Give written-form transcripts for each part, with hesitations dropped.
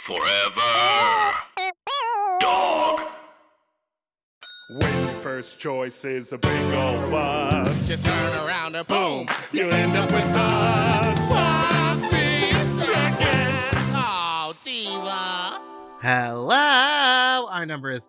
Forever. Dog. When your first choice is a big old bus, You turn around and boom, you end up with a sloppy seconds. oh, diva. Hello. Our number is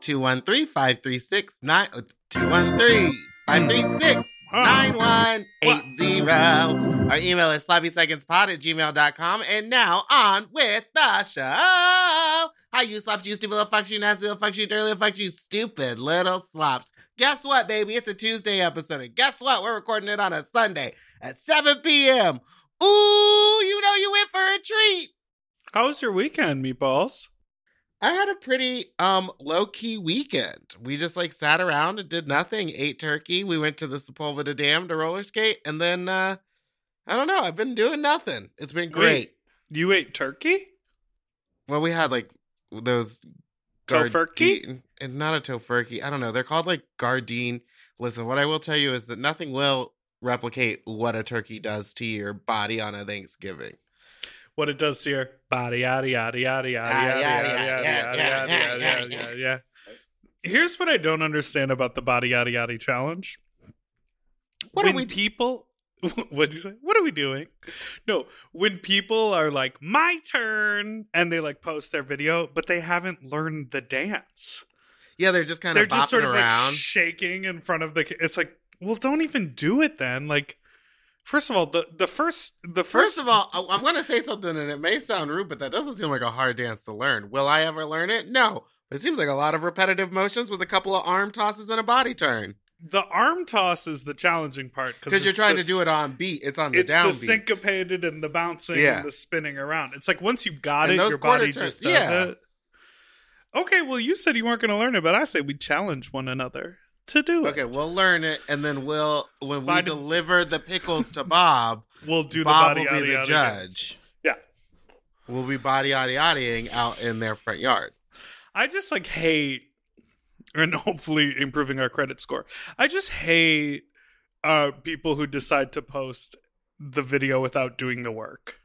213-536-9180. Our email is sloppysecondspod@gmail.com. And now on with the show. Hi, you slops, you stupid little fucks, you nasty little fucks, you dirty little fucks, you stupid little slops. Guess what, baby? It's a Tuesday episode. And guess what? We're recording it on a Sunday at 7 p.m. Ooh, you know you in for a treat. How was your weekend, meatballs? I had a pretty low-key weekend. We just sat around and did nothing, ate turkey. We went to the Sepulveda Dam to roller skate, and then I don't know, I've been doing nothing. It's been great. Wait, you ate turkey? Well, we had those Tofurkey? and not a tofurkey. I don't know. They're called Gardein. Listen, what I will tell you is that nothing will replicate what a turkey does to your body on a Thanksgiving. What it does to your body, yada, yada, yada, yada, yada, yada. Here's what I don't understand about the body, yada, yada challenge. What'd you say? What are we doing? No, when people are like, my turn, and they post their video, but they haven't learned the dance. Yeah, they're just kind of just sort of around. Shaking in front of the. It's well, don't even do it then. First of all, the first. First of all, I'm going to say something, and it may sound rude, but that doesn't seem like a hard dance to learn. Will I ever learn it? No. It seems like a lot of repetitive motions with a couple of arm tosses and a body turn. The arm toss is the challenging part because you're trying to do it on beat. It's on the downbeat. It's the syncopated and the bouncing and the spinning around. It's once you got it, your body just does it. Okay, well, you said you weren't going to learn it, but I say we challenge one another to do it. Okay, we'll learn it, and then when we deliver the pickles to Bob, we'll do Bob the body will be the judge. Yeah. We'll be body-yaddy-yaddying out in their front yard. I just hate, and hopefully improving our credit score, I just hate people who decide to post the video without doing the work.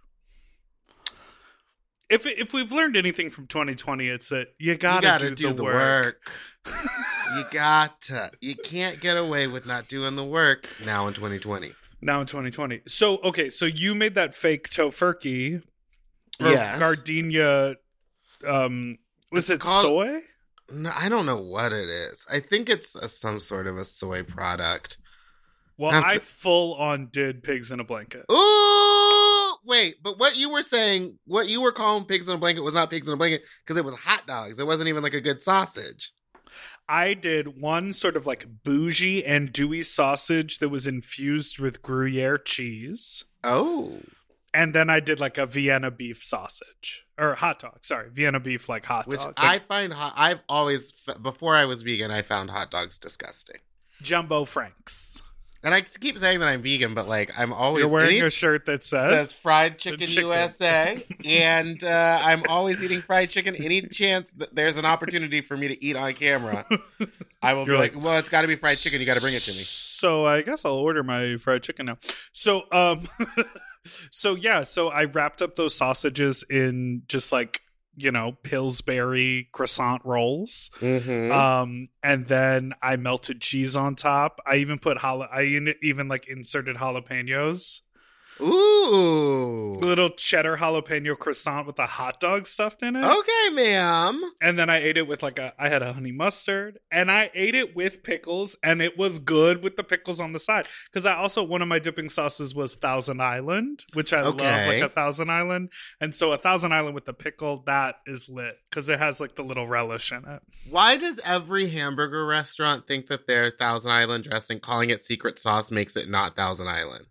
If we've learned anything from 2020, it's that you gotta do the work. You can't get away with not doing the work now in 2020. So, okay, so you made that fake tofurkey. Yes. Gardenia, was it soy? No, I don't know what it is. I think it's some sort of a soy product. Well, I full on did pigs in a blanket. Ooh, wait, but what you were saying, what you were calling pigs in a blanket was not pigs in a blanket because it was hot dogs. It wasn't even a good sausage. I did one sort of bougie and dewy sausage that was infused with Gruyere cheese. Oh. And then I did a Vienna beef sausage. Or hot dog, sorry. Vienna beef hot dog. Which I find I've always, before I was vegan, I found hot dogs disgusting. Jumbo Franks. And I keep saying that I'm vegan, but I'm always... You're wearing a shirt that says Fried Chicken USA. And I'm always eating fried chicken. Any chance that there's an opportunity for me to eat on camera, I will be well, it's got to be fried chicken. You got to bring it to me. So I guess I'll order my fried chicken now. So, so I wrapped up those sausages in just Pillsbury croissant rolls. Mm-hmm. And then I melted cheese on top. I even put inserted jalapenos. Ooh. Little cheddar jalapeno croissant with a hot dog stuffed in it. Okay, ma'am. And then I ate it with I had a honey mustard, and I ate it with pickles, and it was good with the pickles on the side. Because one of my dipping sauces was Thousand Island, which I love, a Thousand Island. And so a Thousand Island with the pickle, that is lit, because it has the little relish in it. Why does every hamburger restaurant think that their Thousand Island dressing, calling it secret sauce, makes it not Thousand Island?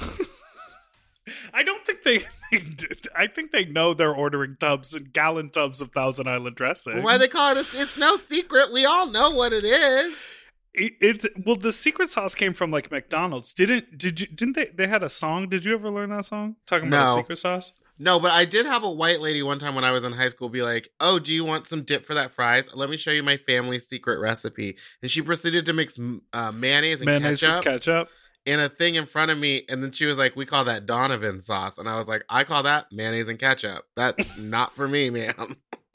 I don't think they I think they know they're ordering tubs and gallon tubs of Thousand Island dressing. Why they call it? It's no secret. We all know what it is. Well, the secret sauce came from McDonald's. Didn't they had a song? Did you ever learn that song talking about a secret sauce? No, but I did have a white lady one time when I was in high school be like, "Oh, do you want some dip for that fries? Let me show you my family's secret recipe." And she proceeded to mix mayonnaise and ketchup in a thing in front of me, and then she was like, "We call that Donovan sauce," and I was like, "I call that mayonnaise and ketchup. That's not for me, ma'am."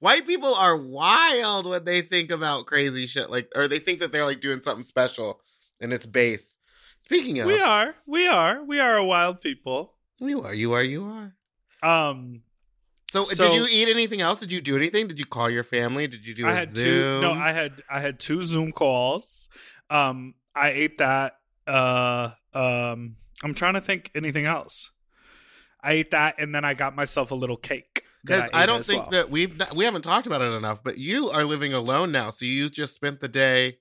White people are wild when they think about crazy shit, like, or they think that they're like doing something special and it's base. Speaking of, We are a wild people. you are. So So- did you eat anything else? Did you do anything? Did you call your family? Did you do a Zoom? I had 2 Zoom calls. I ate that. I'm trying to think anything else. I ate that, and then I got myself a little cake. Because I don't think that we haven't talked about it enough, but you are living alone now, so you just spent the day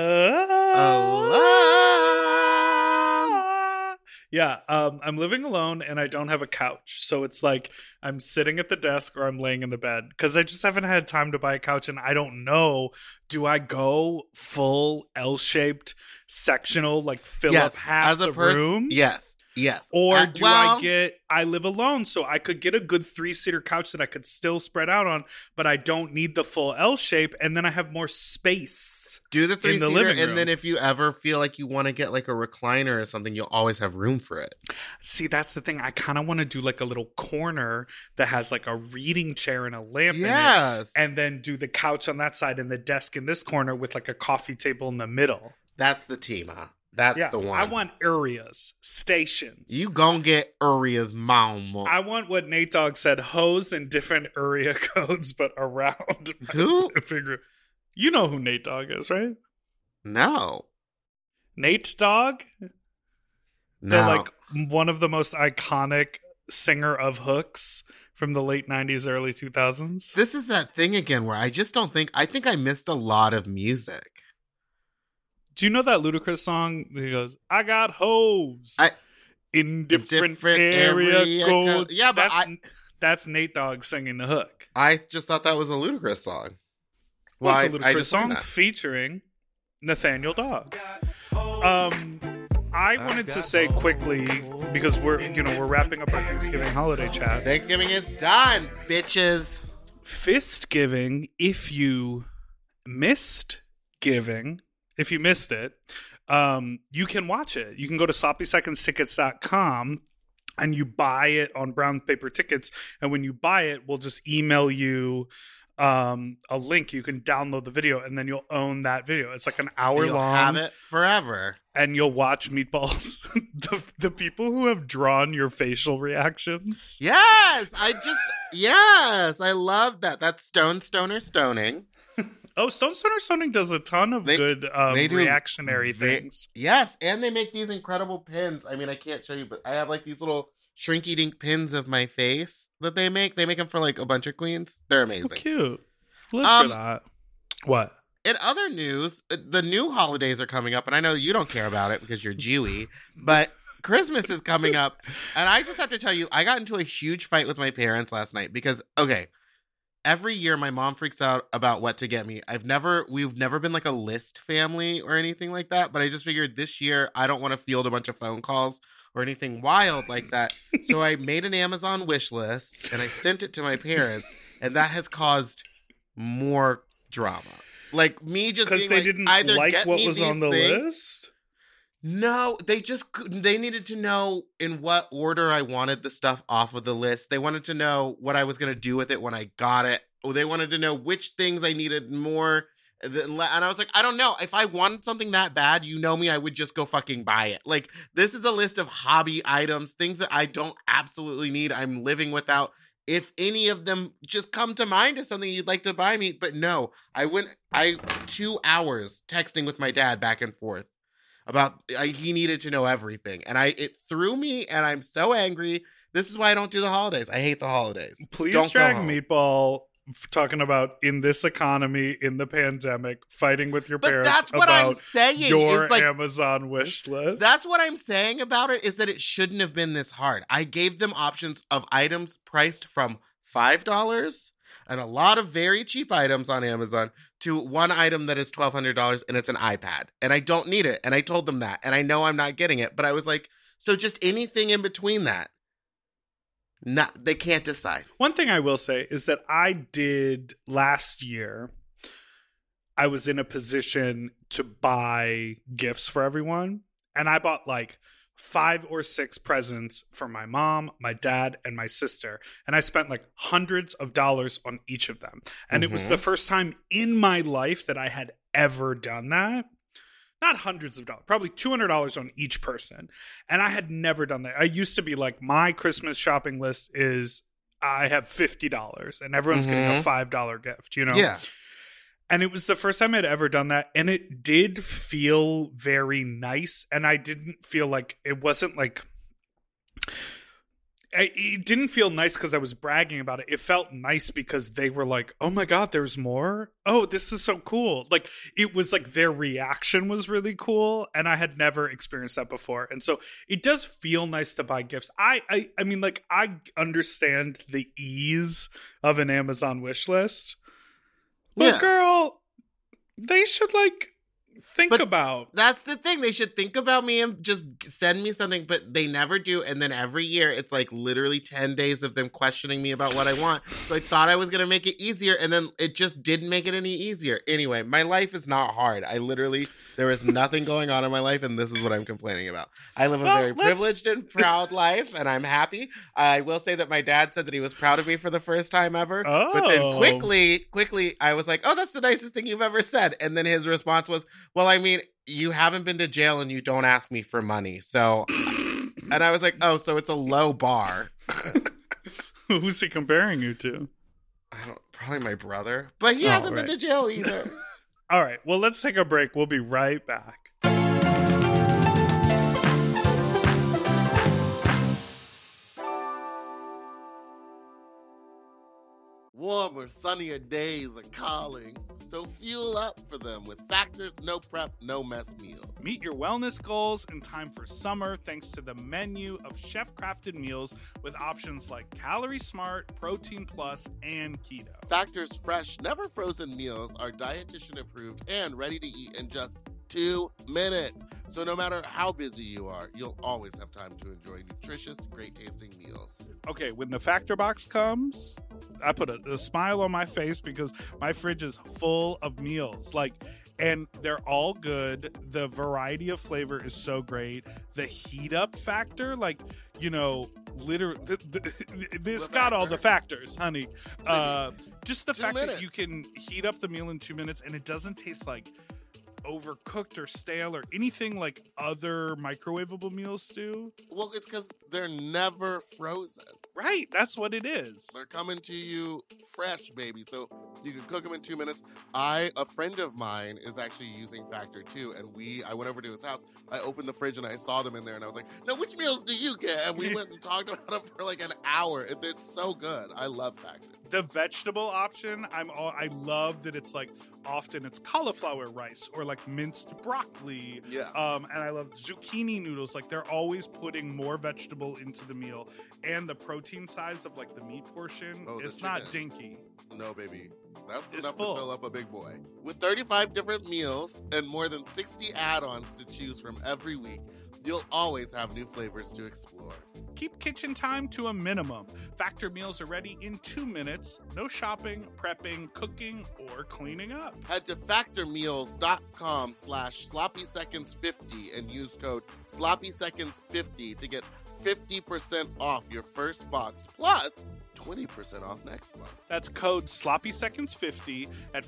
alone. Yeah, I'm living alone, and I don't have a couch, so it's like I'm sitting at the desk or I'm laying in the bed because I just haven't had time to buy a couch, and I don't know. Do I go full L-shaped sectional, like fill up half the room? Yes. Or I live alone, so I could get a good 3-seater couch that I could still spread out on, but I don't need the full L shape, and then I have more space. Do the 3-seater, living room. and then if you ever feel like you want to get like a recliner or something, you'll always have room for it. See, that's the thing. I kind of want to do like a little corner that has like a reading chair and a lamp in it, and then do the couch on that side and the desk in this corner with like a coffee table in the middle. That's the team, huh? That's the one. I want areas, stations. You gon' get areas, mama. I want what Nate Dogg said, hoes in different area codes, but around. Who? You know who Nate Dogg is, right? No. Nate Dogg? No. They're like one of the most iconic singer of hooks from the late 90s, early 2000s. This is that thing again where I think I missed a lot of music. Do you know that Ludacris song? He goes, I got hoes in different area codes. Yeah, but that's Nate Dogg singing the hook. I just thought that was a Ludacris song. Well, it's a Ludacris song featuring Nathaniel Dogg. I wanted to say quickly, because we're wrapping up our Thanksgiving holiday chats. Thanksgiving is done, bitches. Fistgiving, if you missed giving, if you missed it, you can watch it. You can go to sloppysecondstickets.com and you buy it on brown paper tickets. And when you buy it, we'll just email you a link. You can download the video and then you'll own that video. It's like an hour You'll long. have it forever. And you'll watch Meatballs. the people who have drawn your facial reactions. Yes, I love that. That's Stoner Stoning. Oh, Stoner Stoning does a ton of good reactionary things. Yes, and they make these incredible pins. I mean, I can't show you, but I have like these little shrinky dink pins of my face that they make. They make them for like a bunch of queens. They're amazing. Oh, cute. Look for that. What? In other news, the new holidays are coming up, and I know you don't care about it because you're Jewy, but Christmas is coming up, and I just have to tell you, I got into a huge fight with my parents last night because, okay, every year my mom freaks out about what to get me. We've never been like a list family or anything like that, but I just figured this year I don't want to field a bunch of phone calls or anything wild like that. So I made an Amazon wish list and I sent it to my parents, and that has caused more drama. Like me just being they didn't either like get what me was these on the things. list? No, they needed to know in what order I wanted the stuff off of the list. They wanted to know what I was going to do with it when I got it. Or they wanted to know which things I needed more. And I was like, I don't know. If I wanted something that bad, you know me, I would just go fucking buy it. Like, this is a list of hobby items, things that I don't absolutely need. I'm living without. If any of them just come to mind as something you'd like to buy me. But no, I 2 hours texting with my dad back and forth about he needed to know everything. And it threw me, and I'm so angry. This is why I don't do the holidays. I hate the holidays. Please don't drag Meatball talking about in this economy, in the pandemic, fighting with your parents that's what about I'm saying, your is like, Amazon wish list. That's what I'm saying about it, is that it shouldn't have been this hard. I gave them options of items priced from $5 and a lot of very cheap items on Amazon to one item that is $1,200 and it's an iPad. And I don't need it. And I told them that. And I know I'm not getting it. But I was like, so just anything in between that. They can't decide. One thing I will say is that I did last year, I was in a position to buy gifts for everyone. And I bought like 5 or 6 presents for my mom, my dad, and my sister. And I spent like hundreds of dollars on each of them. And it was the first time in my life that I had ever done that. Not hundreds of dollars, probably $200 on each person. And I had never done that. I used to be like, my Christmas shopping list is I have $50 and everyone's getting a $5 gift, you know? Yeah. And it was the first time I'd ever done that. And it did feel very nice. And I didn't feel like, it wasn't like, it didn't feel nice because I was bragging about it. It felt nice because they were like, oh my God, there's more? Oh, this is so cool. Like, it was like their reaction was really cool. And I had never experienced that before. And so it does feel nice to buy gifts. I mean, like, I understand the ease of an Amazon wish list. But girl, they should like think about. That's the thing. They should think about me and just send me something, but they never do. And then every year it's like literally 10 days of them questioning me about what I want. So I thought I was going to make it easier, and then it just didn't make it any easier. Anyway, my life is not hard. There is nothing going on in my life, and this is what I'm complaining about. I live a very privileged and proud life, and I'm happy. I will say that my dad said that he was proud of me for the first time ever. Oh. But then quickly, I was like, oh, that's the nicest thing you've ever said. And then his response was, well, I mean, you haven't been to jail and you don't ask me for money. So, and I was like, oh, so it's a low bar. Who's he comparing you to? Probably my brother. But he hasn't been to jail either. All right, well, let's take a break. We'll be right back. Warmer, sunnier days are calling, so fuel up for them with Factor's no prep, no mess meals. Meet your wellness goals in time for summer thanks to the menu of chef-crafted meals with options like Calorie Smart, Protein Plus, and Keto. Factor's fresh, never frozen meals are dietitian approved and ready to eat in just 2 minutes. So no matter how busy you are, you'll always have time to enjoy nutritious, great-tasting meals. Okay, when the Factor box comes, I put a smile on my face because my fridge is full of meals. And they're all good. The variety of flavor is so great. The heat up factor, literally, this got all the factors, honey. Just the fact that you can heat up the meal in 2 minutes and it doesn't taste like overcooked or stale or anything like other microwavable meals do. Well, it's because they're never frozen. Right, that's what it is. They're coming to you fresh, baby. So you can cook them in 2 minutes. A friend of mine is actually using Factor too, and I went over to his house. I opened the fridge and I saw them in there, and I was like, "No, which meals do you get?" And we went and talked about them for like an hour. It's so good. I love Factor. The vegetable option, I love that it's like often it's cauliflower rice or like minced broccoli. Yeah. And I love zucchini noodles. Like they're always putting more vegetable into the meal, and the protein size of like the meat portion is not dinky. No, baby. That's It's enough full. to fill up a big boy. With 35 different meals and more than 60 add-ons to choose from every week, you'll always have new flavors to explore. Keep kitchen time to a minimum. Factor meals are ready in 2 minutes. No shopping, prepping, cooking, or cleaning up. Head to factormeals.com/sloppyseconds50 and use code sloppyseconds50 to get 50% off your first box plus 20% off next month. That's code sloppyseconds50 at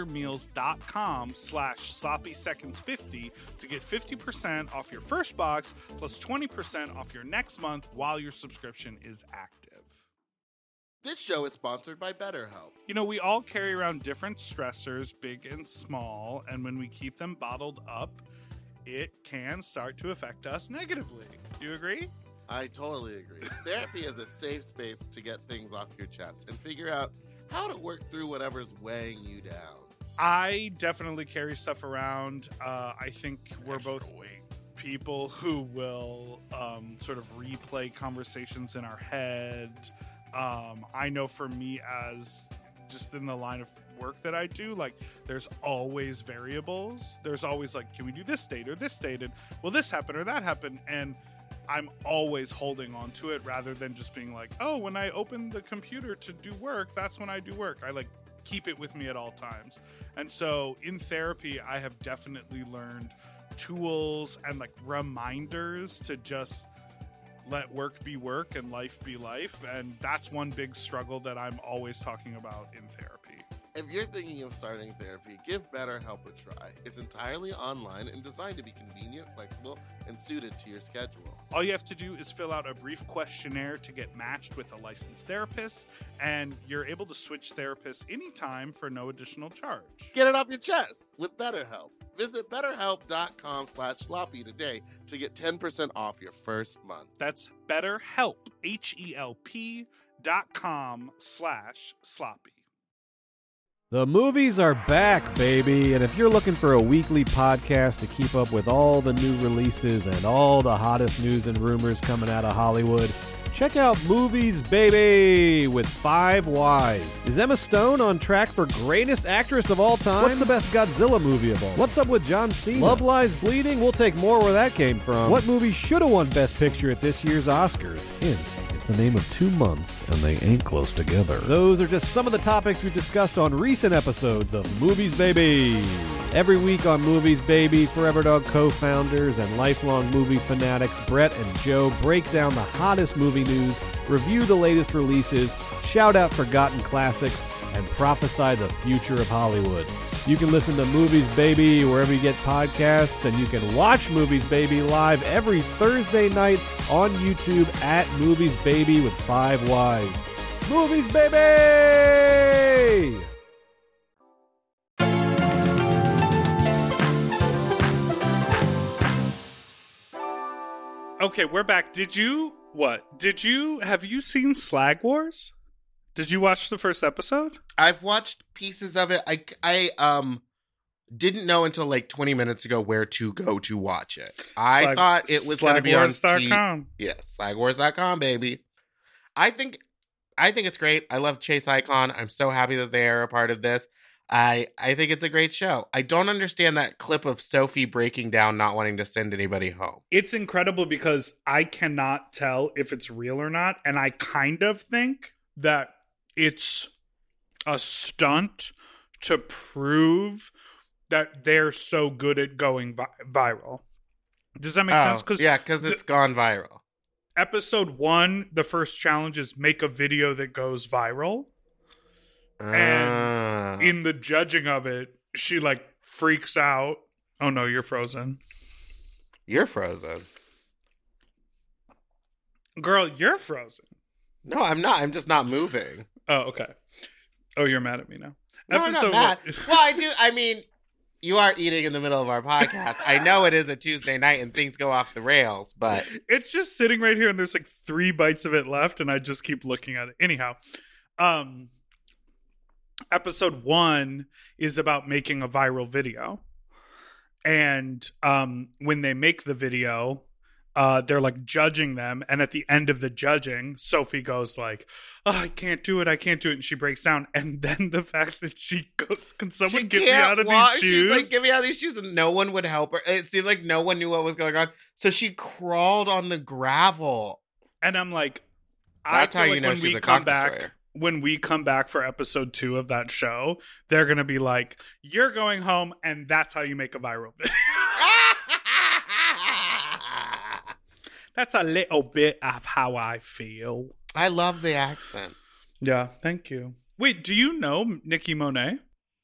factormeals.com/sloppyseconds50 to get 50% off your first box plus 20% off your next month while your subscription is active. This show is sponsored by BetterHelp. You know, we all carry around different stressors, big and small, and when we keep them bottled up, it can start to affect us negatively. Do you agree? I totally agree. Therapy is a safe space to get things off your chest and figure out how to work through whatever's weighing you down. I definitely carry stuff around. I think we're both people who will sort of replay conversations in our head. I know for me, as just in the line of work that I do, like there's always variables. There's always like, can we do this date or this date? And will this happen or that happen? And I'm always holding on to it rather than just being like, oh, when I open the computer to do work, that's when I do work. I like keep it with me at all times. And so in therapy, I have definitely learned tools and like reminders to just let work be work and life be life. And that's one big struggle that I'm always talking about in therapy. If you're thinking of starting therapy, give BetterHelp a try. It's entirely online and designed to be convenient, flexible, and suited to your schedule. All you have to do is fill out a brief questionnaire to get matched with a licensed therapist, and you're able to switch therapists anytime for no additional charge. Get it off your chest with BetterHelp. Visit betterhelp.com/sloppy today to get 10% off your first month. That's BetterHelp, HELP.com/sloppy. The movies are back, baby, and if you're looking for a weekly podcast to keep up with all the new releases and all the hottest news and rumors coming out of Hollywood, check out Movies, Baby, with 5 Ys. Is Emma Stone on track for greatest actress of all time? What's the best Godzilla movie of all? What's up with John Cena? Love Lies Bleeding? We'll take more where that came from. What movie should have won Best Picture at this year's Oscars? Hint. The name of 2 months, and they ain't close together. Those are just some of the topics we've discussed on recent episodes of Movies, Baby. Every week on Movies, Baby, Forever Dog co-founders and lifelong movie fanatics Brett and Joe break down the hottest movie news, review the latest releases, shout out forgotten classics, and prophesy the future of Hollywood. You can listen to Movies, Baby wherever you get podcasts, and you can watch Movies, Baby live every Thursday night on YouTube at Movies, Baby with 5 Ys. Movies, Baby! Okay, we're back. Have you seen Slag Wars? Did you watch the first episode? I've watched pieces of it. I didn't know until like 20 minutes ago where to go to watch it. I thought it was going to be on slagwars.com. Yes, slagwars.com, baby. I think it's great. I love Chase Icon. I'm so happy that they are a part of this. I think it's a great show. I don't understand that clip of Sophie breaking down, not wanting to send anybody home. It's incredible because I cannot tell if it's real or not, and I kind of think that it's a stunt to prove that they're so good at going viral. Does that make sense? Because it's gone viral. Episode 1, the first challenge is make a video that goes viral. And in the judging of it, she like freaks out. Oh no, you're frozen. You're frozen. Girl, you're frozen. No, I'm not. I'm just not moving. Oh, okay. Oh, you're mad at me now. No, I'm not mad. Well, I do. I mean, you are eating in the middle of our podcast. I know it is a Tuesday night and things go off the rails, but it's just sitting right here and there's like 3 bites of it left and I just keep looking at it. Anyhow, episode 1 is about making a viral video. And when they make the video, they're like judging them, and at the end of the judging, Sophie goes like, "Oh, I can't do it, and she breaks down. And then the fact that she goes, "Can someone get me out of these shoes?" She's like, "Get me out of these shoes," and no one would help her. It seemed like no one knew what was going on, so she crawled on the gravel. And I'm like, that's how you know she's a cock destroyer. When we come back for episode 2 of that show, they're gonna be like, "You're going home, and that's how you make a viral video." That's a little bit of how I feel. I love the accent. Yeah, thank you. Wait, do you know Nicki Monet?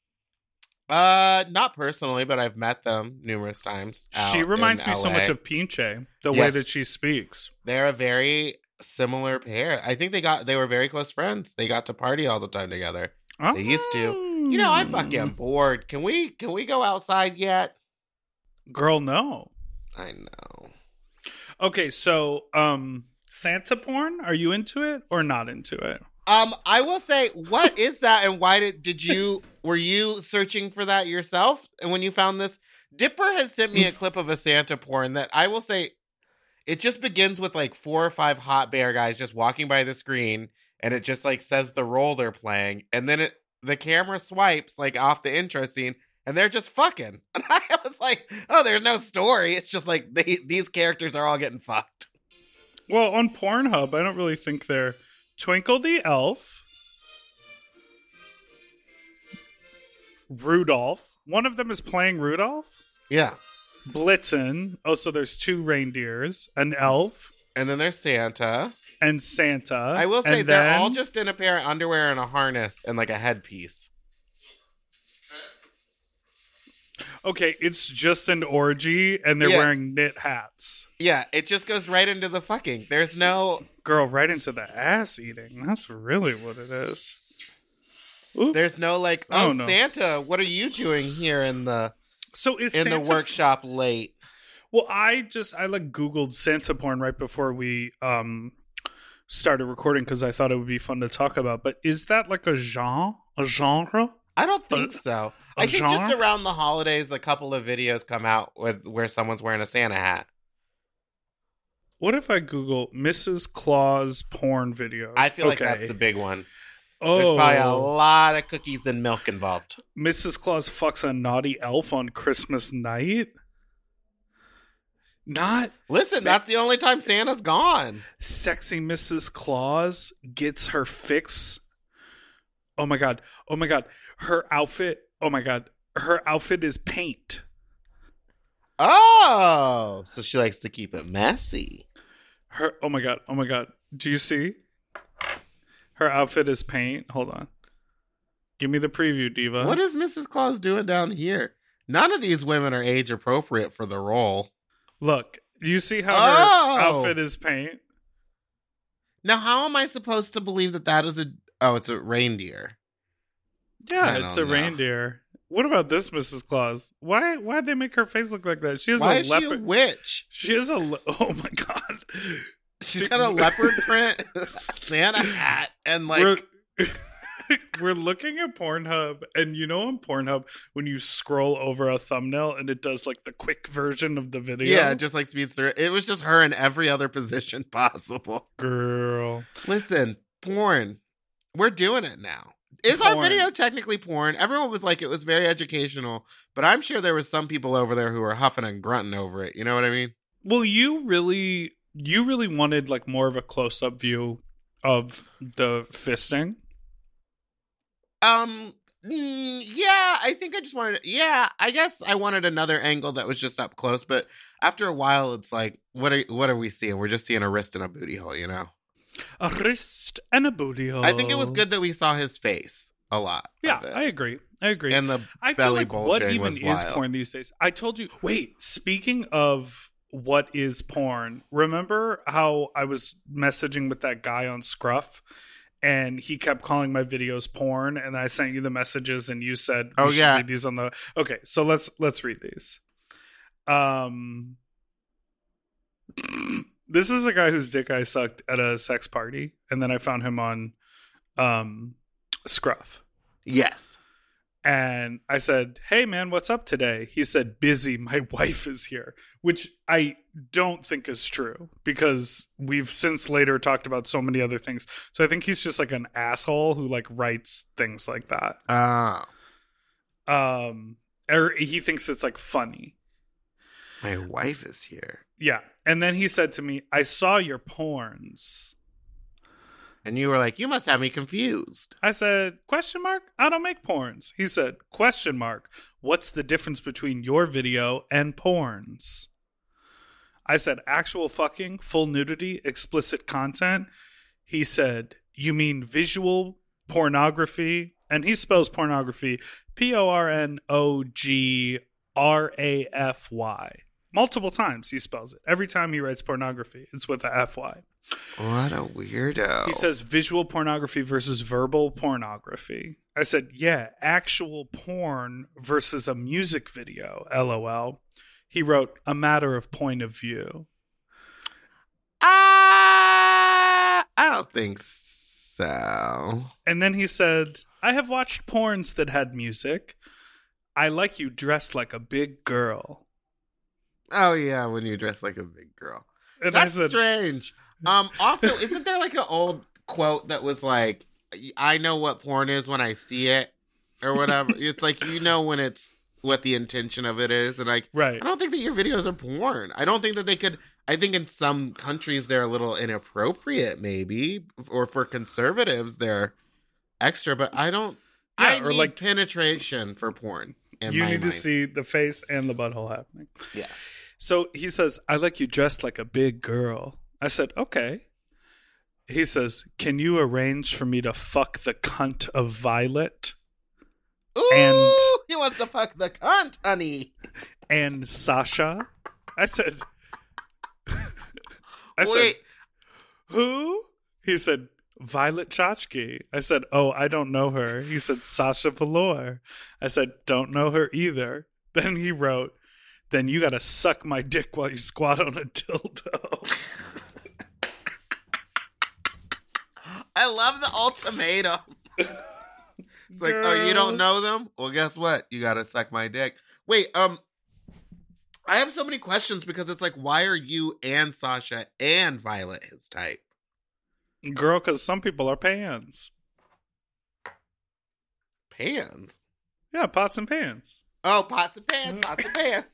Not personally, but I've met them numerous times. She reminds me so much of Pinche, the way that she speaks. They're a very similar pair. I think they were very close friends. They got to party all the time together. Oh. They used to. You know, I'm fucking bored. Can we go outside yet? Girl, no. I know. Okay, so Santa porn, are you into it or not into it? I will say, what is that, and why were you searching for that yourself? And when you found this, Dipper has sent me a clip of a Santa porn that I will say, it just begins with like 4 or 5 hot bear guys just walking by the screen, and it just like says the role they're playing, and then the camera swipes like off the intro scene, and they're just fucking. And I was like, oh, there's no story. It's just like these characters are all getting fucked. Well, on Pornhub, I don't really think they're Twinkle the Elf, Rudolph. One of them is playing Rudolph? Yeah. Blitzen. Oh, so there's 2 reindeers, an elf, And then there's Santa. and Santa. I will say and they're then- all just in a pair of underwear and a harness and like a headpiece. Okay, it's just an orgy, and they're Yeah. wearing knit hats. Yeah, it just goes right into the fucking. There's no Girl, right into the ass eating. That's really what it is. Oop. there's no like, Oh, oh, no. Santa, what are you doing here in the So is in Santa... the workshop late? Well, I like Googled Santa porn right before we started recording because I thought it would be fun to talk about. But is that like a genre? A genre? I don't think so. a I think just genre? around the holidays, a couple of videos come out with where someone's wearing a Santa hat. What if I Google Mrs. Claus porn videos? I feel like Okay. that's a big one. Oh, There's probably a lot of cookies and milk involved. Mrs. Claus fucks a naughty elf on Christmas night. Not Listen, that's the only time Santa's gone. sexy Mrs. Claus gets her fix. Oh my god. Oh my god. Her outfit. Oh my god. Her outfit is paint. Oh, so she likes to keep it messy. Her. Oh my god. Oh my god. Do you see? Her outfit is paint. Hold on. Give me the preview, Diva. What is Mrs. Claus doing down here? None of these women are age appropriate for the role. Look. Do you see how Oh! her outfit is paint? Now, how am I supposed to believe that that is a... Oh, it's a reindeer. Yeah, I it's a don't know. reindeer. What about this Mrs. Claus? Why'd they make her face look like that? She has Why a is she a leopard. witch? She has a oh my god. She's got a leopard print Santa hat and like... We're looking at Pornhub, and you know on Pornhub when you scroll over a thumbnail and it does like the quick version of the video. Yeah, it just like speeds through. It was just her in every other position possible. Girl. Listen, porn. We're doing it now. Is our Porn. video technically porn? Everyone was like, it was very educational, but I'm sure there was some people over there who were huffing and grunting over it. You know what I mean? Well, you really wanted like more of a close up view of the fisting. Yeah, I think I just wanted, I guess I wanted another angle that was just up close, but after a while, it's like, what are we seeing? We're just seeing a wrist and a booty hole, you know? A wrist and a booty hole. I think it was good that we saw his face a lot. Yeah, of it. I agree. And the I feel belly like what bulging even was is wild. porn these days? I told you. Wait, speaking of what is porn, remember how I was messaging with that guy on Scruff, and he kept calling my videos porn, and I sent you the messages, and you said, Oh, we should yeah. read these on the. Okay, so let's read these. This is a guy whose dick I sucked at a sex party, and then I found him on Scruff. Yes. And I said, "Hey man, what's up today?" He said, "Busy, my wife is here," which I don't think is true because we've since later talked about so many other things. So I think he's just like an asshole who like writes things like that. Or he thinks it's like funny. My wife is here. Yeah. And then he said to me, "I saw your porns." And you were like, you must have me confused. I said, question mark? I don't make porns. He said, question mark. What's the difference between your video and porns? I said, actual fucking, full nudity, explicit content. He said, you mean visual pornography? And he spells pornography Pornography. Multiple times he spells it. Every time he writes pornography, it's with a FY. What a weirdo. He says visual pornography versus verbal pornography. I said, yeah, actual porn versus a music video, LOL. He wrote, a matter of point of view. I don't think so. And then he said, I have watched porns that had music. I like you dressed like a big girl. Oh, yeah, when you dress like a big girl. And That's I said, strange. Also, isn't there like an old quote that was like, I know what porn is when I see it or whatever? It's like, you know when it's what the intention of it is. And like, right. I don't think that your videos are porn. I don't think that they could. I think in some countries they're a little inappropriate, maybe, or for conservatives they're extra. But I don't. Yeah, I or need like penetration for porn, You my need to mind. see the face and the butthole happening. Yeah. So he says, I like you dressed like a big girl. I said, okay. He says, can you arrange for me to fuck the cunt of Violet Ooh, And- he wants to fuck the cunt, honey. and Sasha? I said, I said, Wait, who? He said, Violet Chachki. I said, oh, I don't know her. He said, Sasha Velour. I said, don't know her either. Then he wrote, then you gotta suck my dick while you squat on a dildo. I love the ultimatum. It's like, oh, you don't know them? Well, guess what? You gotta suck my dick. Wait, I have so many questions because it's like, why are you and Sasha and Violet his type? Girl, because some people are pans. Pans? Yeah, pots and pans. Oh, pots and pans, pots and pans.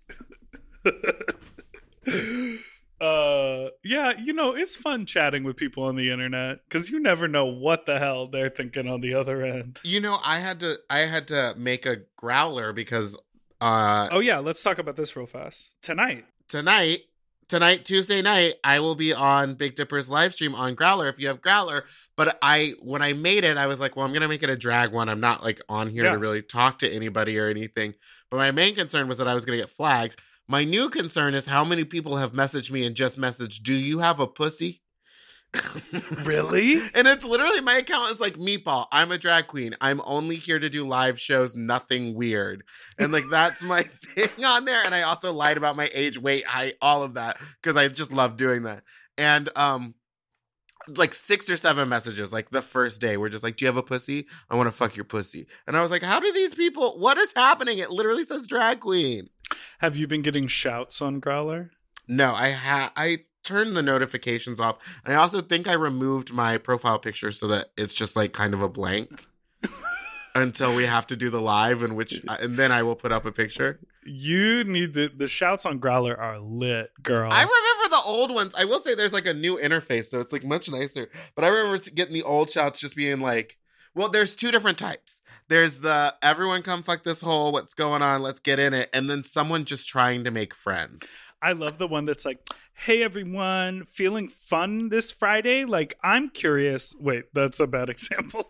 Yeah, it's fun chatting with people on the internet because you never know what the hell they're thinking on the other end. I had to make a growler because Oh yeah, let's talk about this real fast. Tonight, Tuesday night, I will be on Big Dipper's live stream on Growler if you have Growler. But when I made it, I was like, well, I'm going to make it a drag one. I'm not like on here to really talk to anybody or anything. But my main concern was that I was going to get flagged. My new concern is how many people have messaged me and just messaged, do you have a pussy? really? And it's literally my account is like, Meatball, I'm a drag queen. I'm only here to do live shows, nothing weird. And like, that's my thing on there. And I also lied about my age, weight, height, all of that, because I just love doing that. And like 6 or 7 messages, like the first day, we're just like, do you have a pussy? I want to fuck your pussy. And I was like, how do these people, what is happening? It literally says drag queen. Have you been getting shouts on Growler? No, I turned the notifications off. And I also think I removed my profile picture so that it's just like kind of a blank until we have to do the live, and then I will put up a picture. You need the shouts on Growler are lit, girl. I remember the old ones. I will say there's like a new interface, so it's like much nicer. But I remember getting the old shouts just being like, well, there's 2 different types. There's the everyone come fuck this hole, what's going on, let's get in it. And then someone just trying to make friends. I love the one that's like, hey everyone, feeling fun this Friday? Like, I'm curious. Wait, that's a bad example.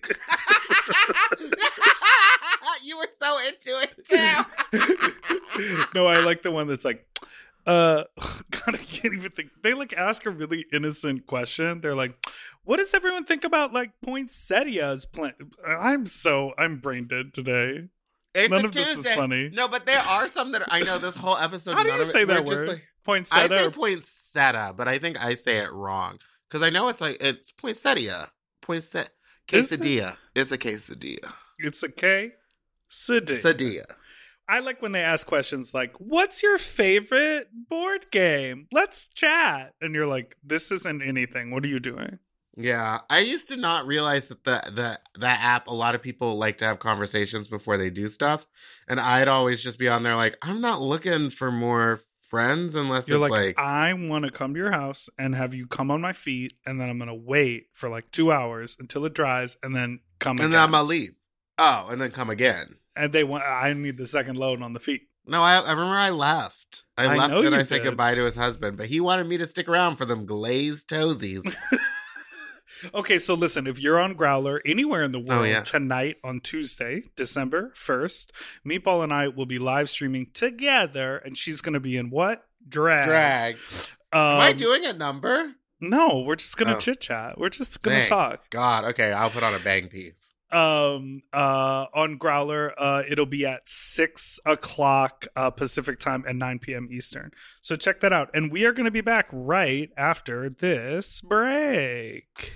You were so into it too. No, I like the one that's like, God, I can't even think. They like ask a really innocent question. They're like, what does everyone think about like poinsettias plant? I'm brain dead today. None of this is funny. No, but there are some that I know this whole episode. How do you say that word? Like, Poinsettia? I say poinsettia, but I think I say it wrong. Because I know it's poinsettia. Quesadilla. It's a quesadilla. It's a K? Sadilla. I like when they ask questions like, what's your favorite board game? Let's chat. And you're like, this isn't anything. What are you doing? Yeah, I used to not realize that that app, a lot of people like to have conversations before they do stuff. And I'd always just be on there like, I'm not looking for more friends unless You're it's like I want to come to your house and have you come on my feet. And then I'm going to wait for like 2 hours until it dries and then come again. and then I'm going to leave. Oh, and then come again. And I need the second load on the feet. No, I remember I left. I left know and you I said did. goodbye to his husband, but he wanted me to stick around for them glazed toesies. Okay, so listen, if you're on Growler anywhere in the world tonight on Tuesday, December 1st, Meatball and I will be live streaming together, and she's going to be in what? Drag. Am I doing a number? No, we're just going to chit-chat. We're just going to talk. God, okay, I'll put on a bang piece. On Growler, it'll be at 6 o'clock Pacific time and 9 p.m. Eastern. So check that out. And we are going to be back right after this break.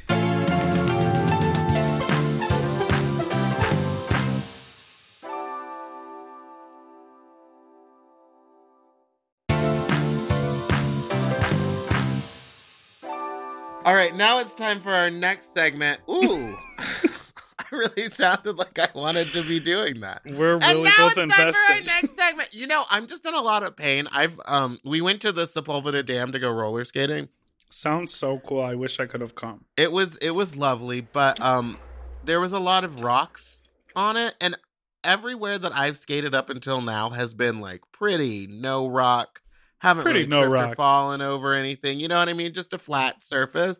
All right, now it's time for our next segment. Ooh. I really sounded like I wanted to be doing that. We're And really now both it's invested. time for our next segment. I'm just in a lot of pain. We went to the Sepulveda Dam to go roller skating. Sounds so cool. I wish I could have come. It was lovely, but there was a lot of rocks on it, and everywhere that I've skated up until now has been like pretty no rock. Haven't Pretty really no tripped or rock. fallen over anything. You know what I mean? Just a flat surface.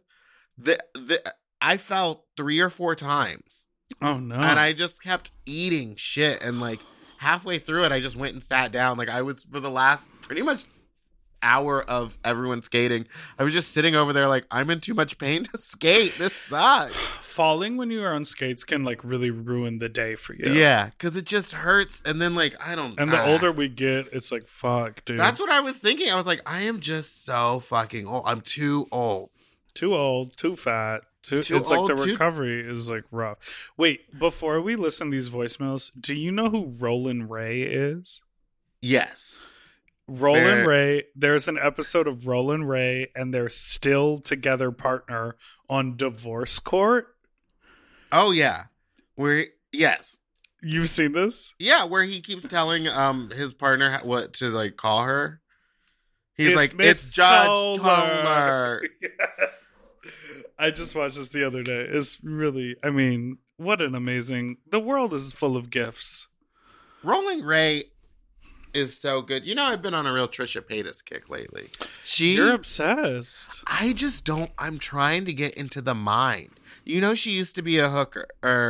I fell 3 or 4 times. Oh no. And I just kept eating shit. And like halfway through it, I just went and sat down. Like I was for the last pretty much hour of everyone skating, I was just sitting over there like, I'm in too much pain to skate. This sucks. Falling when you are on skates can like really ruin the day for you. Yeah, because it just hurts. And then like, I don't And the older we get, it's like, fuck, dude. That's what I was thinking. I was like, I am just so fucking old. I'm too old. Too old, too fat. It's old, like the recovery is like rough. Wait, before we listen to these voicemails, do you know who Roland Ray is? Yes. Roland Ray, there's an episode of Roland Ray and their still together partner on Divorce Court. Oh, yeah. Yes. You've seen this? Yeah, where he keeps telling his partner what to like call her. He's It's like, Miss it's Judge Toller." Toller. Yes. I just watched this the other day. It's really, I mean, what an amazing, the world is full of gifts. Rolling Ray is so good. You know, I've been on a real Trisha Paytas kick lately. You're obsessed. I just don't, I'm trying to get into the mind. You know, she used to be a hooker,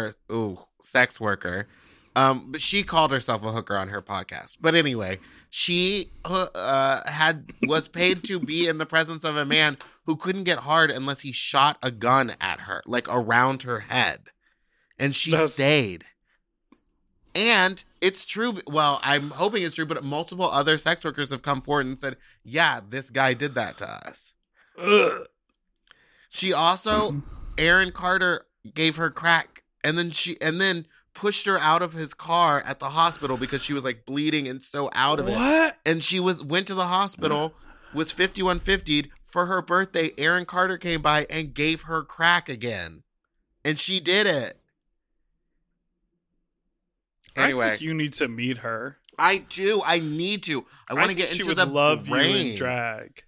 sex worker. But she called herself a hooker on her podcast. But anyway, she was paid to be in the presence of a man who couldn't get hard unless he shot a gun at her, like around her head. And she stayed. And it's true. Well, I'm hoping it's true, but multiple other sex workers have come forward and said, yeah, this guy did that to us. Ugh. She also, Aaron Carter gave her crack and then pushed her out of his car at the hospital because she was like bleeding and so out of it. What? And she went to the hospital, was 5150'd. For her birthday, Aaron Carter came by and gave her crack again. And she did it. Anyway, I think you need to meet her. I do. I need to. I want to get into the love brain. you in drag.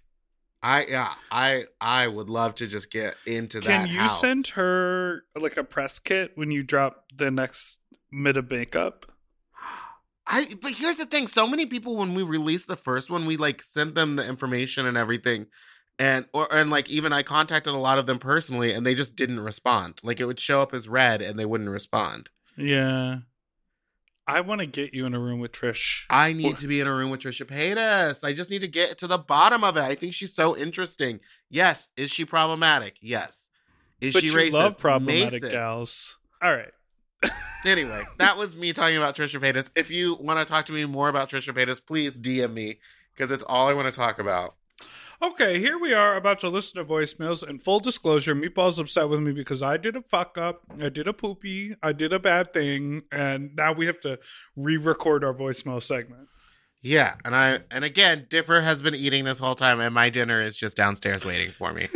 I would love to just get into that. Can you house. send her like a press kit when you drop the next bit of makeup? But here's the thing. So many people, when we released the first one, we like sent them the information and everything. And like even I contacted a lot of them personally and they just didn't respond. Like it would show up as red and they wouldn't respond. Yeah. I want to get you in a room with Trish. I need to be in a room with Trisha Paytas. I just need to get to the bottom of it. I think she's so interesting. Yes. Is she problematic? Yes. Is but she you racist? love problematic Mason. gals. All right. Anyway, that was me talking about Trisha Paytas. If you want to talk to me more about Trisha Paytas, please DM me because it's all I want to talk about. Okay, here we are about to listen to voicemails. And full disclosure, Meatball's upset with me because I did a fuck up. I did a poopy. I did a bad thing. And now we have to re-record our voicemail segment. Yeah, and again, Dipper has been eating this whole time, and my dinner is just downstairs waiting for me.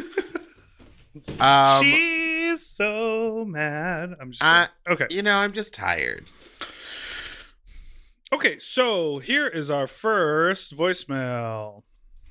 She's so mad. I'm just kidding. Okay. You know, I'm just tired. Okay, so here is our first voicemail.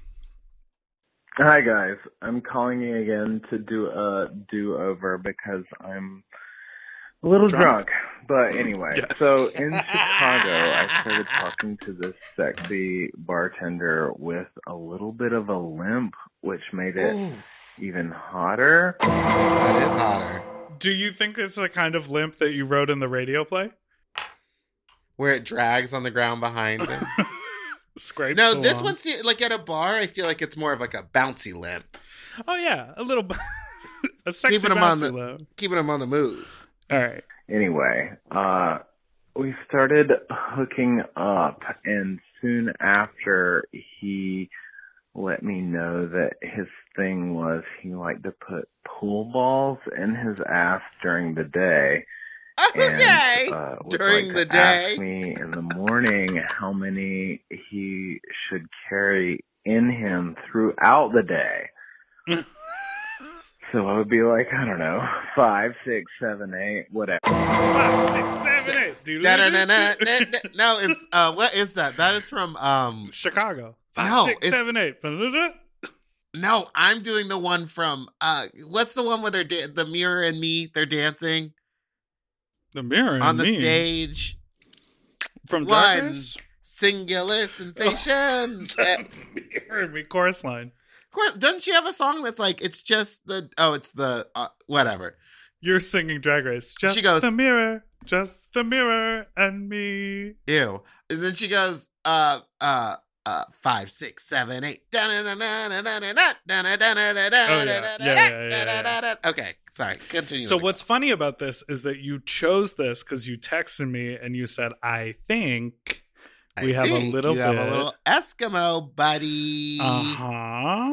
Hi guys, I'm calling you again to do a do-over because I'm a little drunk. But anyway, Yes. So in Chicago, I started talking to this sexy bartender with a little bit of a limp, which made it even hotter. That is hotter. Do you think it's the kind of limp that you wrote in the radio play? Where it drags on the ground behind him. Scrapes No, along. this one's like at a bar. I feel like it's more of like a bouncy limp, Oh yeah, a little, a sexy Keeping 'em on bouncy the- limp. keeping him on the move. All right. Anyway, we started hooking up, and soon after, he let me know that his thing was he liked to put pool balls in his ass during the day. Okay. And, would During like the to day. ask me in the morning how many he should carry in him throughout the day. So I would be like, I don't know, 5, 6, 7, 8, whatever. 5, 6, 7, 8. No, it's what is that? That is from Chicago. 5, No, 6, it's- 7, 8. No, I'm doing the one from what's the one where they're the Mirror and Me, they're dancing The mirror and on the me. stage. From Drag one Race? singular sensation. You heard me. Chorus line. Of course, doesn't she have a song that's like, it's just the, whatever. You're singing Drag Race. Just She goes- the mirror and me. Ew. And then she goes, 5, 6, 7, 8. Okay, sorry. Continue. So with the what's funny about this is that you chose this because you texted me and you said, I think I we have a think little you bit. have a little Eskimo buddy. Uh-huh.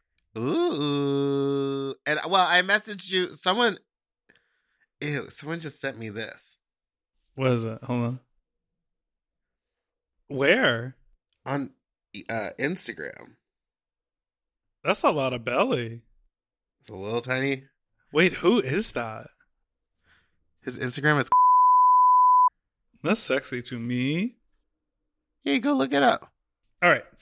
Ooh. And well, I messaged you. Someone just sent me this What is it? Hold on. Where? on Instagram. That's a lot of belly. It's a little tiny. Wait, who is that? His Instagram is. That's sexy to me. Yeah, go look it up. All right.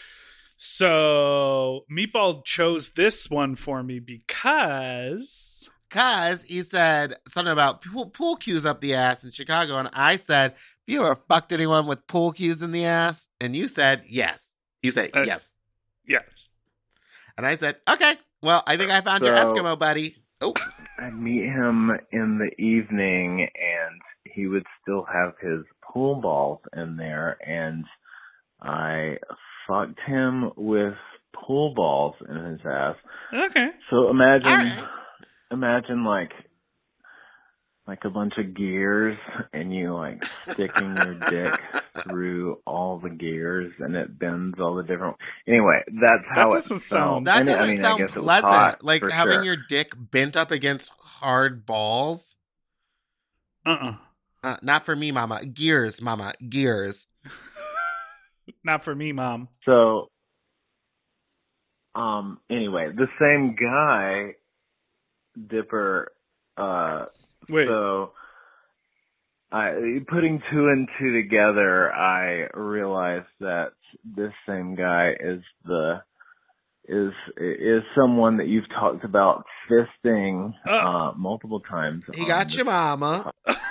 So Meatball chose this one for me because He said something about pool cues up the ass in Chicago. And I said, have you ever fucked anyone with pool cues in the ass? And you said, yes. You said, yes. yes. And I said, okay. Well, I think I found your So- Eskimo buddy. Oh, I'd meet him in the evening, and he would still have his pool balls in there, and I fucked him with pool balls in his ass. Okay. So imagine, All right. imagine like a bunch of gears, and you like sticking your dick through all the gears, and it bends all the different. Anyway, that's how it doesn't felt. sound- that And doesn't I mean, I sound guess it was pleasant. hot, Like for having sure. your dick bent up against hard balls. Not for me, mama. Gears, mama. Gears. Not for me, Mom. So, anyway, the same guy, Dipper, Wait. so putting two and two together, I realized that this same guy is someone that you've talked about fisting multiple times. He on got this you, mama.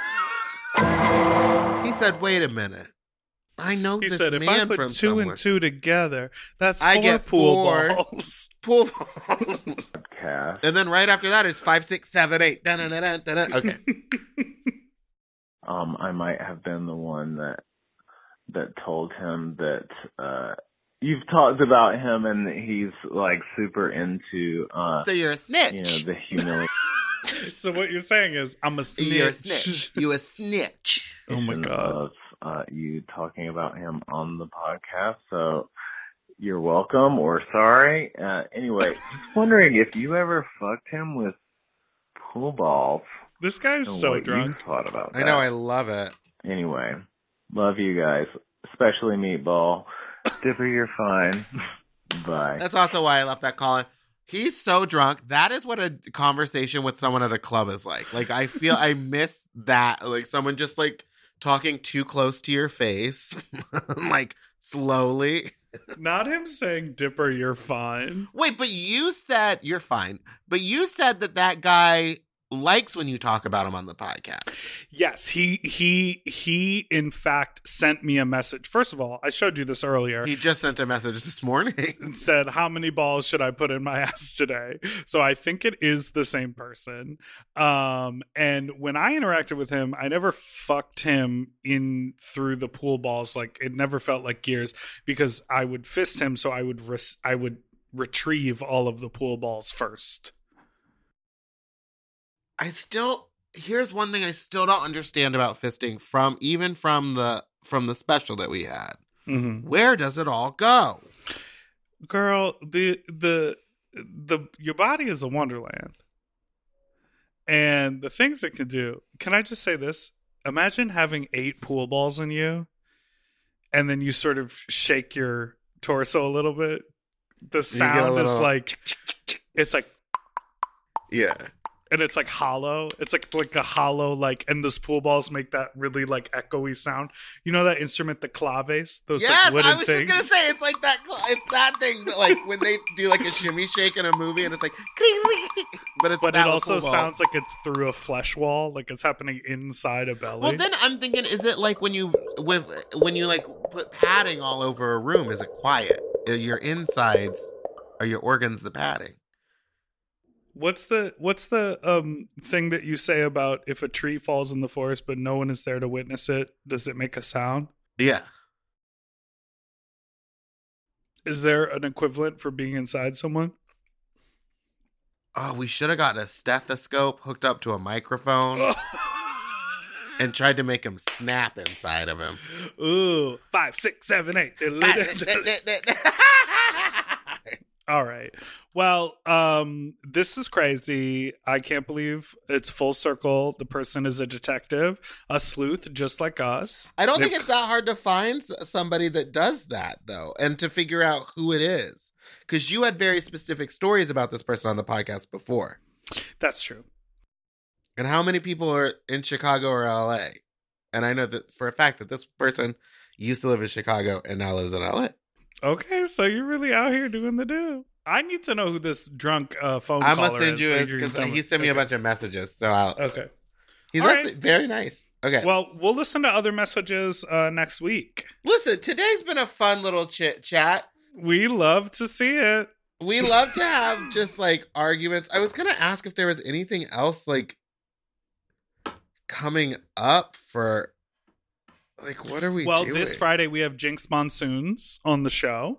He said, wait a minute. I know He this said, if man I put from two somewhere. and two together, that's I 4 get pool 4. balls. Pool balls. podcast. And then right after that, it's 5, 6, 7, 8. Dun-dun-dun-dun-dun. Okay. I might have been the one that told him that you've talked about him and he's like super into So you're a snitch. the humiliation So what you're saying is, I'm a snitch. You're a snitch. You a snitch. Oh my God. of you talking about him on the podcast. So you're welcome or sorry. Anyway, just wondering if you ever fucked him with pool balls. This guy's and so what drunk. you thought about that. I know. I love it. Anyway, love you guys, especially Meatball. Dipper, you're fine. Bye. That's also why I left that call. He's so drunk. That is what a conversation with someone at a club is like. Like, I feel I miss that. Like, someone just like talking too close to your face, like slowly. Not him saying, Dipper, you're fine. Wait, but you said you're fine. But you said that guy likes when you talk about him on the podcast. Yes, he in fact sent me a message. First of all, I showed you this earlier. He just sent a message this morning. And said, how many balls should I put in my ass today? So I think it is the same person. And when I interacted with him, I never fucked him in through the pool balls. Like, it never felt like gears because I would fist him, so I would retrieve all of the pool balls first. Here's one thing I still don't understand about fisting from the special that we had. Mm-hmm. Where does it all go? Girl, the your body is a wonderland. And the things it can do. Can I just say this? Imagine having 8 pool balls in you, and then you sort of shake your torso a little bit. The sound is like, it's like, Yeah. and it's like hollow. It's like a hollow, like, and those pool balls make that really like echoey sound. You know that instrument, the claves? Those Yes, like wooden I was things. just gonna say it's like that. It's that thing that like when they do like a shimmy shake in a movie, and it's like, but But it also sounds like it's through a flesh wall, like it's happening inside a belly. Well, then I'm thinking, is it like when you when you like put padding all over a room, is it quiet? Are your insides, are your organs the padding? What's the thing that you say about if a tree falls in the forest but no one is there to witness it, does it make a sound? Yeah. Is there an equivalent for being inside someone? Oh, we should have gotten a stethoscope hooked up to a microphone and tried to make him snap inside of him. Ooh, 5, 6, 7, 8. All right. Well, this is crazy. I can't believe it's full circle. The person is a detective, a sleuth, just like us. I don't think it's that hard to find somebody that does that, though, and to figure out who it is. Because you had very specific stories about this person on the podcast before. That's true. And how many people are in Chicago or LA? And I know that for a fact that this person used to live in Chicago and now lives in LA. Okay, so you're really out here doing the do. I need to know who this drunk phone caller is. I must send you his, because he sent me a bunch of messages. So okay. He's very nice. Okay. Well, we'll listen to other messages next week. Listen, today's been a fun little chit chat. We love to see it. We love to have just like arguments. I was going to ask if there was anything else like coming up for, like, what are we doing? Well, this Friday we have Jinx Monsoons on the show.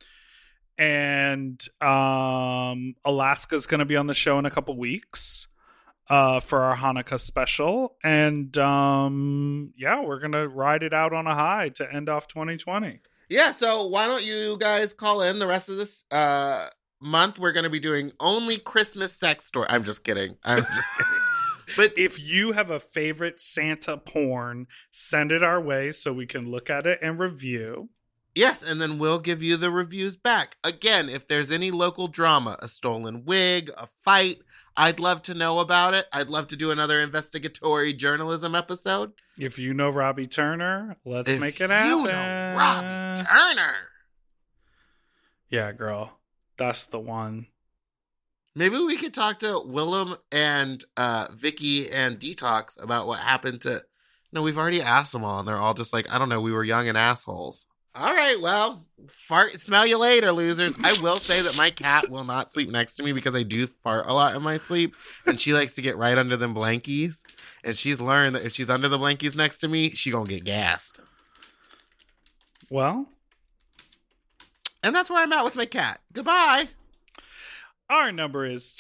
And Alaska's going to be on the show in a couple weeks for our Hanukkah special. And we're going to ride it out on a high to end off 2020. Yeah, so why don't you guys call in the rest of this month? We're going to be doing only Christmas sex story. I'm just kidding. But if you have a favorite Santa porn, send it our way so we can look at it and review. Yes, and then we'll give you the reviews back. Again, if there's any local drama, a stolen wig, a fight, I'd love to know about it. I'd love to do another investigatory journalism episode. If you know Robbie Turner, let's make it happen. You know Robbie Turner. Yeah, girl. That's the one. Maybe we could talk to Willem and Vicky and Detox about what happened to... No, we've already asked them all, and they're all just like, I don't know, we were young and assholes. All right, well, smell you later, losers. I will say that my cat will not sleep next to me because I do fart a lot in my sleep, and she likes to get right under them blankies. And she's learned that if she's under the blankies next to me, she gonna get gassed. Well. And that's where I'm at with my cat. Goodbye. Our number is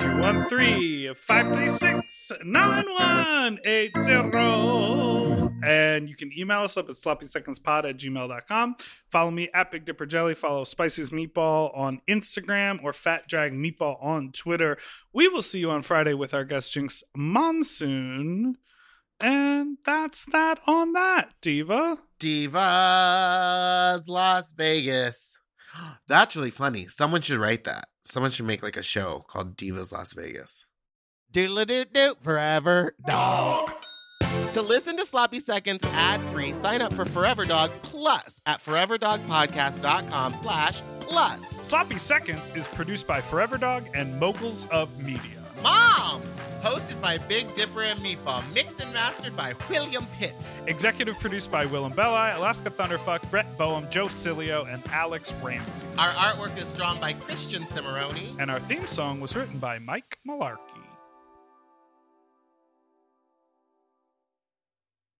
213-536-9180. And you can email us up at sloppysecondspod@gmail.com. Follow me at Big Dipper Jelly. Follow Spicy's Meatball on Instagram or Fat Drag Meatball on Twitter. We will see you on Friday with our guest Jinx Monsoon. And that's that on that, Diva. Divas Las Vegas. That's really funny. Someone should write that. Someone should make like a show called Divas Las Vegas. Doodle-doo-doo, forever dog. To listen to Sloppy Seconds ad-free, sign up for Forever Dog Plus at foreverdogpodcast.com/plus. Sloppy Seconds is produced by Forever Dog and Moguls of Media. Mom! Hosted by Big Dipper and Meatball. Mixed and mastered by William Pitts. Executive produced by Willem Belli, Alaska Thunderfuck, Brett Boehm, Joe Cilio, and Alex Ramsey. Our artwork is drawn by Christian Cimarroni. And our theme song was written by Mike Malarkey.